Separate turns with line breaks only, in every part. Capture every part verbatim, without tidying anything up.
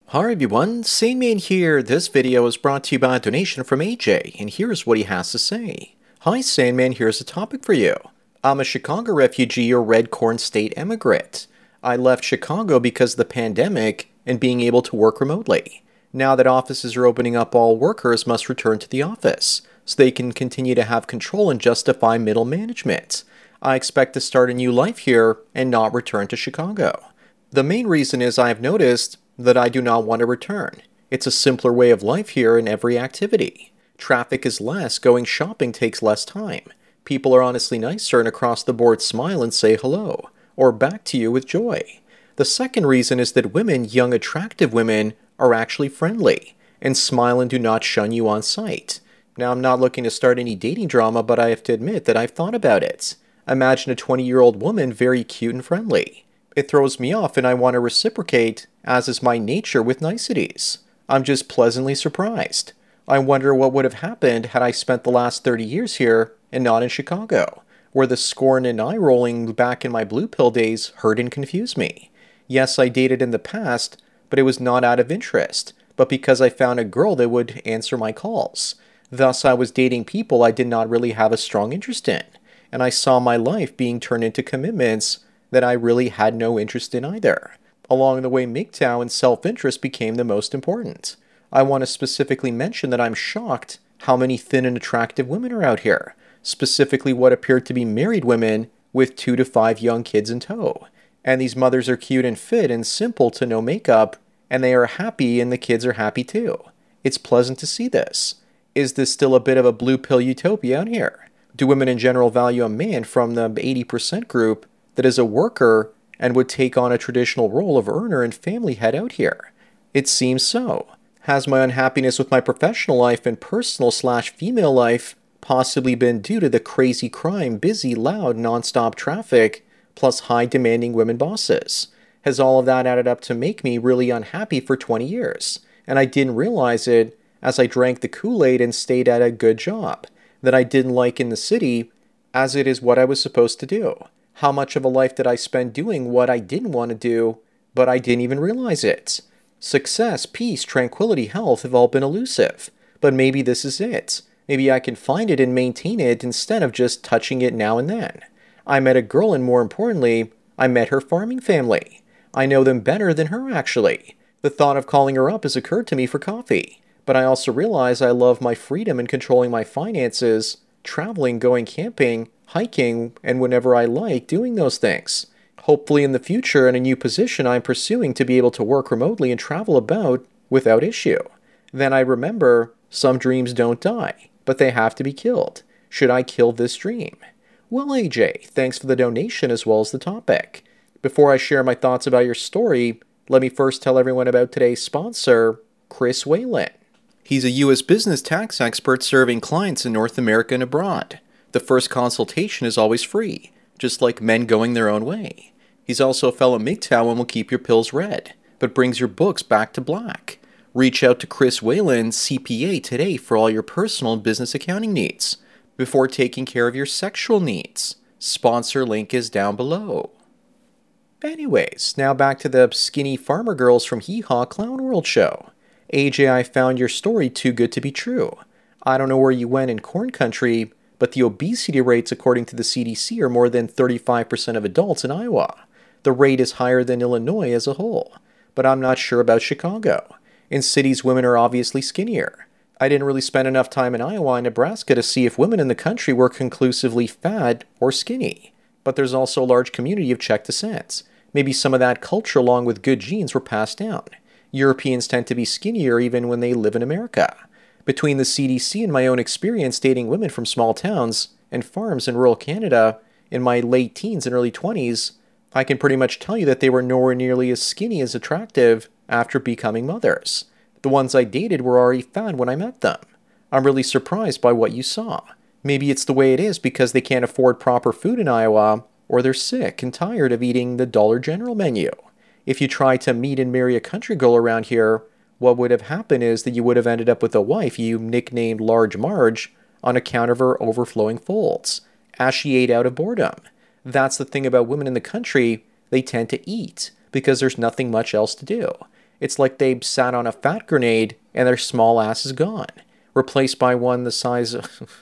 Hi everyone, Sandman here. This video is brought to you by a donation from A J, and here's what he has to say. Hi Sandman, here's a topic for you. I'm a Chicago refugee or Red Corn State immigrant. I left Chicago because of the pandemic and being able to work remotely. Now that offices are opening up, all workers must return to the office, so they can continue to have control and justify middle management. I expect to start a new life here and not return to Chicago. The main reason is I have noticed that I do not want to return. It's a simpler way of life here in every activity. Traffic is less, going shopping takes less time. People are honestly nicer and across the board smile and say hello, or back to you with joy. The second reason is that women, young attractive women, are actually friendly, and smile and do not shun you on sight. Now I'm not looking to start any dating drama, but I have to admit that I've thought about it. Imagine a twenty-year-old woman very cute and friendly. It throws me off and I want to reciprocate, as is my nature with niceties. I'm just pleasantly surprised. I wonder what would have happened had I spent the last thirty years here and not in Chicago, where the scorn and eye-rolling back in my blue pill days hurt and confused me. Yes, I dated in the past, but it was not out of interest, but because I found a girl that would answer my calls. Thus, I was dating people I did not really have a strong interest in, and I saw my life being turned into commitments that I really had no interest in either. Along the way, M G T O W and self-interest became the most important. I want to specifically mention that I'm shocked how many thin and attractive women are out here, specifically what appeared to be married women with two to five young kids in tow. And these mothers are cute and fit and simple to no makeup, and they are happy and the kids are happy too. It's pleasant to see this. Is this still a bit of a blue pill utopia out here? Do women in general value a man from the eighty percent group that is a worker and would take on a traditional role of earner and family head out here? It seems so. Has my unhappiness with my professional life and personal slash female life possibly been due to the crazy crime, busy, loud, non-stop traffic, plus high demanding women bosses? Has all of that added up to make me really unhappy for twenty years? And I didn't realize it as I drank the Kool-Aid and stayed at a good job that I didn't like in the city, as it is what I was supposed to do. How much of a life did I spend doing what I didn't want to do, but I didn't even realize it? Success, peace, tranquility, health have all been elusive, but maybe this is it. Maybe I can find it and maintain it instead of just touching it now and then. I met a girl and more importantly, I met her farming family. I know them better than her actually. The thought of calling her up has occurred to me for coffee, but I also realize I love my freedom in controlling my finances, traveling, going camping, hiking, and whenever I like doing those things. Hopefully in the future in a new position I'm pursuing to be able to work remotely and travel about without issue. Then I remember some dreams don't die, but they have to be killed. Should I kill this dream? Well, A J, thanks for the donation as well as the topic. Before I share my thoughts about your story, let me first tell everyone about today's sponsor, Chris Whalen. He's a U S business tax expert serving clients in North America and abroad. The first consultation is always free, just like men going their own way. He's also a fellow M G T O W and will keep your pills red, but brings your books back to black. Reach out to Chris Whalen, C P A, today for all your personal and business accounting needs, before taking care of your sexual needs. Sponsor link is down below. Anyways, now back to the skinny farmer girls from Hee Haw Clown World show. A J, I found your story too good to be true. I don't know where you went in corn country, but the obesity rates according to the C D C are more than thirty-five percent of adults in Iowa. The rate is higher than Illinois as a whole, but I'm not sure about Chicago. In cities, women are obviously skinnier. I didn't really spend enough time in Iowa and Nebraska to see if women in the country were conclusively fat or skinny. But there's also a large community of Czech descent. Maybe some of that culture along with good genes were passed down. Europeans tend to be skinnier even when they live in America. Between the C D C and my own experience dating women from small towns and farms in rural Canada in my late teens and early twenties, I can pretty much tell you that they were nowhere nearly as skinny as attractive after becoming mothers. The ones I dated were already fat when I met them. I'm really surprised by what you saw. Maybe it's the way it is because they can't afford proper food in Iowa, or they're sick and tired of eating the Dollar General menu. If you try to meet and marry a country girl around here, what would have happened is that you would have ended up with a wife you nicknamed Large Marge on account of her overflowing folds, as she ate out of boredom. That's the thing about women in the country, they tend to eat because there's nothing much else to do. It's like they sat on a fat grenade and their small ass is gone, replaced by one the size of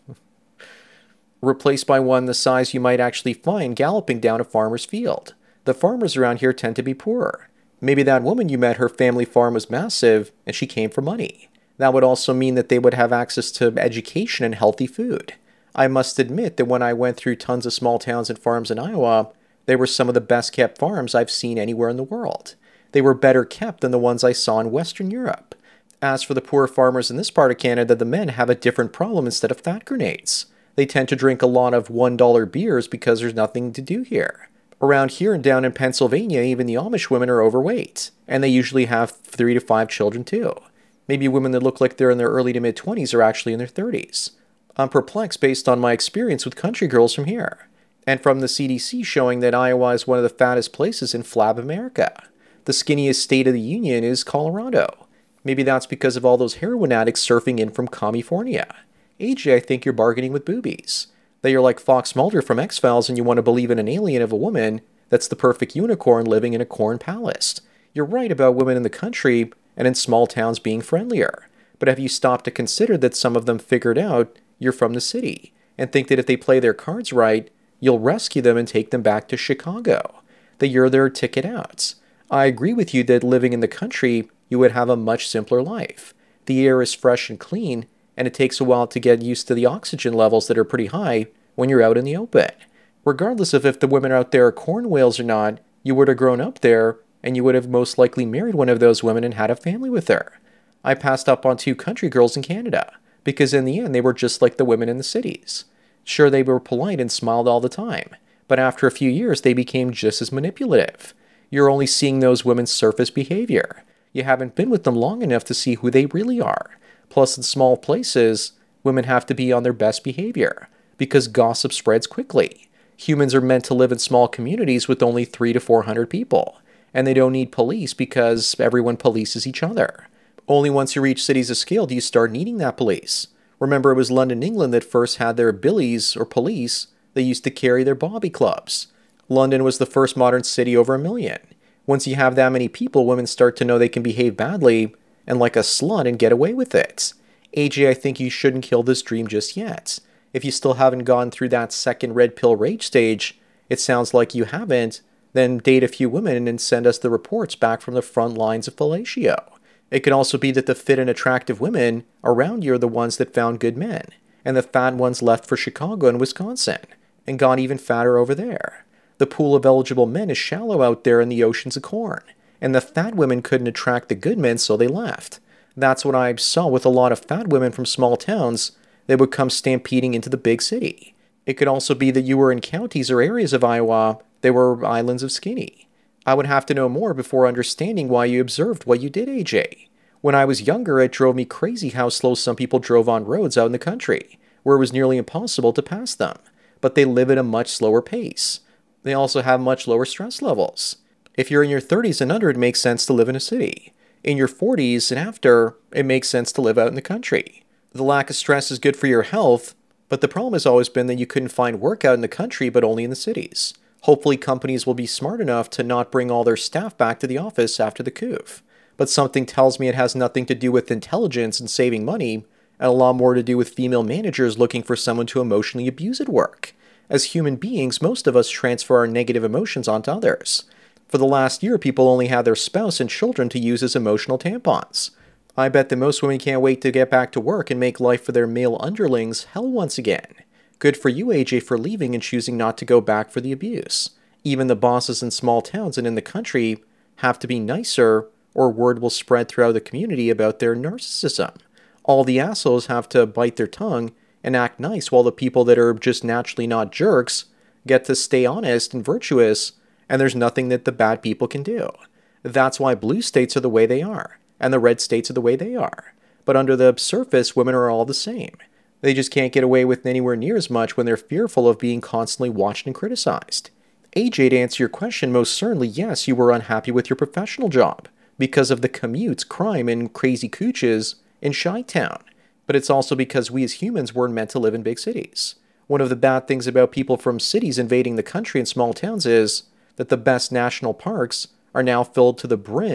replaced by one the size you might actually find galloping down a farmer's field. The farmers around here tend to be poorer. Maybe that woman you met, her family farm was massive and she came for money. That would also mean that they would have access to education and healthy food. I must admit that when I went through tons of small towns and farms in Iowa, they were some of the best kept farms I've seen anywhere in the world. They were better kept than the ones I saw in Western Europe. As for the poor farmers in this part of Canada, the men have a different problem instead of fat grenades. They tend to drink a lot of one dollar beers because there's nothing to do here. Around here and down in Pennsylvania, even the Amish women are overweight, and they usually have three to five children too. Maybe women that look like they're in their early to mid-twenties are actually in their thirties. I'm perplexed based on my experience with country girls from here, and from the C D C showing that Iowa is one of the fattest places in Flab America. The skinniest state of the union is Colorado. Maybe that's because of all those heroin addicts surfing in from California. A J, I think you're bargaining with boobies. That you're like Fox Mulder from X-Files and you want to believe in an alien of a woman that's the perfect unicorn living in a corn palace. You're right about women in the country and in small towns being friendlier. But have you stopped to consider that some of them figured out you're from the city and think that if they play their cards right, you'll rescue them and take them back to Chicago? That you're their ticket outs. I agree with you that living in the country, you would have a much simpler life. The air is fresh and clean, and it takes a while to get used to the oxygen levels that are pretty high when you're out in the open. Regardless of if the women out there are corn whales or not, you would have grown up there, and you would have most likely married one of those women and had a family with her. I passed up on two country girls in Canada, because in the end they were just like the women in the cities. Sure, they were polite and smiled all the time, but after a few years they became just as manipulative. You're only seeing those women's surface behavior. You haven't been with them long enough to see who they really are. Plus, in small places, women have to be on their best behavior, because gossip spreads quickly. Humans are meant to live in small communities with only three to four hundred people, and they don't need police because everyone polices each other. Only once you reach cities of scale do you start needing that police. Remember, it was London, England that first had their billies, or police. They used to carry their bobby clubs. London was the first modern city over a million. Once you have that many people, women start to know they can behave badly and like a slut and get away with it. A J, I think you shouldn't kill this dream just yet. If you still haven't gone through that second red pill rage stage, it sounds like you haven't, then date a few women and send us the reports back from the front lines of fellatio. It can also be that the fit and attractive women around you are the ones that found good men, and the fat ones left for Chicago and Wisconsin, and got even fatter over there. The pool of eligible men is shallow out there in the oceans of corn, and the fat women couldn't attract the good men, so they left. That's what I saw with a lot of fat women from small towns that would come stampeding into the big city. It could also be that you were in counties or areas of Iowa that were islands of skinny. I would have to know more before understanding why you observed what you did, A J. When I was younger, it drove me crazy how slow some people drove on roads out in the country, where it was nearly impossible to pass them. But they live at a much slower pace. They also have much lower stress levels. If you're in your thirties and under, it makes sense to live in a city. In your forties and after, it makes sense to live out in the country. The lack of stress is good for your health, but the problem has always been that you couldn't find work out in the country, but only in the cities. Hopefully companies will be smart enough to not bring all their staff back to the office after the coup. But something tells me it has nothing to do with intelligence and saving money, and a lot more to do with female managers looking for someone to emotionally abuse at work. As human beings, most of us transfer our negative emotions onto others. For the last year, people only had their spouse and children to use as emotional tampons. I bet that most women can't wait to get back to work and make life for their male underlings hell once again. Good for you, A J, for leaving and choosing not to go back for the abuse. Even the bosses in small towns and in the country have to be nicer, or word will spread throughout the community about their narcissism. All the assholes have to bite their tongue and act nice, while the people that are just naturally not jerks get to stay honest and virtuous, and there's nothing that the bad people can do. That's why blue states are the way they are, and the red states are the way they are. But under the surface, women are all the same. They just can't get away with anywhere near as much when they're fearful of being constantly watched and criticized. A J, to answer your question, most certainly yes, you were unhappy with your professional job because of the commutes, crime, and crazy cooches in Chi-Town. But it's also because we as humans weren't meant to live in big cities. One of the bad things about people from cities invading the country and small towns is that the best national parks are now filled to the brim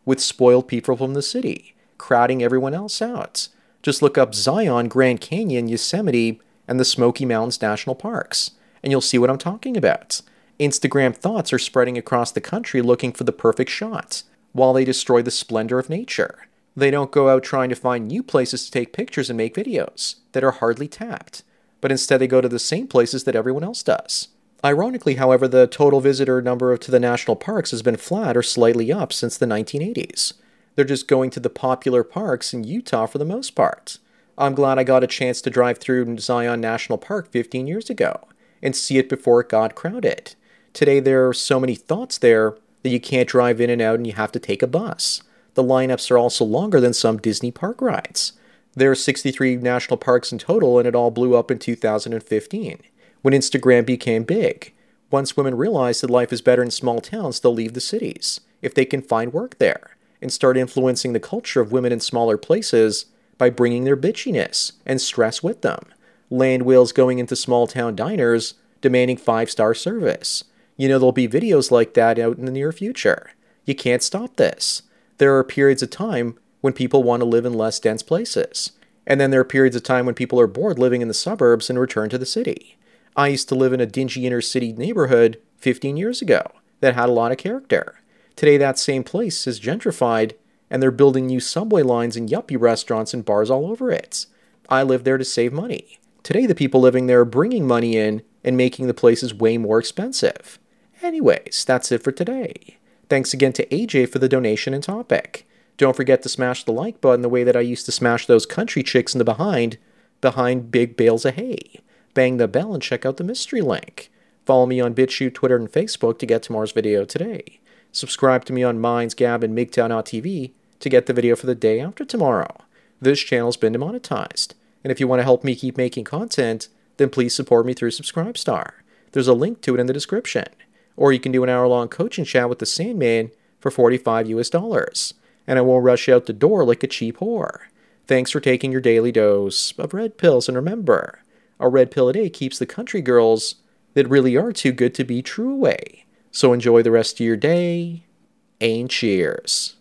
with spoiled people from the city, crowding everyone else out. Just look up Zion, Grand Canyon, Yosemite, and the Smoky Mountains National Parks, and you'll see what I'm talking about. Instagram thoughts are spreading across the country looking for the perfect shot, while they destroy the splendor of nature. They don't go out trying to find new places to take pictures and make videos that are hardly tapped, but instead they go to the same places that everyone else does. Ironically, however, the total visitor number to the national parks has been flat or slightly up since the nineteen eighties. They're just going to the popular parks in Utah for the most part. I'm glad I got a chance to drive through Zion National Park fifteen years ago and see it before it got crowded. Today there are so many thoughts there that you can't drive in and out and you have to take a bus. The lineups are also longer than some Disney park rides. There are sixty-three national parks in total, and it all blew up in two thousand fifteen, when Instagram became big. Once women realize that life is better in small towns, they'll leave the cities, if they can find work there, and start influencing the culture of women in smaller places by bringing their bitchiness and stress with them. Land whales going into small town diners, demanding five-star service. You know there'll be videos like that out in the near future. You can't stop this. There are periods of time when people want to live in less dense places. And then there are periods of time when people are bored living in the suburbs and return to the city. I used to live in a dingy inner city neighborhood fifteen years ago that had a lot of character. Today that same place is gentrified and they're building new subway lines and yuppie restaurants and bars all over it. I lived there to save money. Today the people living there are bringing money in and making the places way more expensive. Anyways, that's it for today. Thanks again to A J for the donation and topic. Don't forget to smash the like button the way that I used to smash those country chicks in the behind, behind big bales of hay. Bang the bell and check out the mystery link. Follow me on BitChute, Twitter, and Facebook to get tomorrow's video today. Subscribe to me on Minds, Gab, and M G T O W dot T V to get the video for the day after tomorrow. This channel's been demonetized, and if you want to help me keep making content, then please support me through Subscribestar. There's a link to it in the description. Or you can do an hour-long coaching chat with the Sandman for forty-five U S dollars, and I won't rush you out the door like a cheap whore. Thanks for taking your daily dose of red pills, and remember, a red pill a day keeps the country girls that really are too good to be true away. So enjoy the rest of your day, and cheers.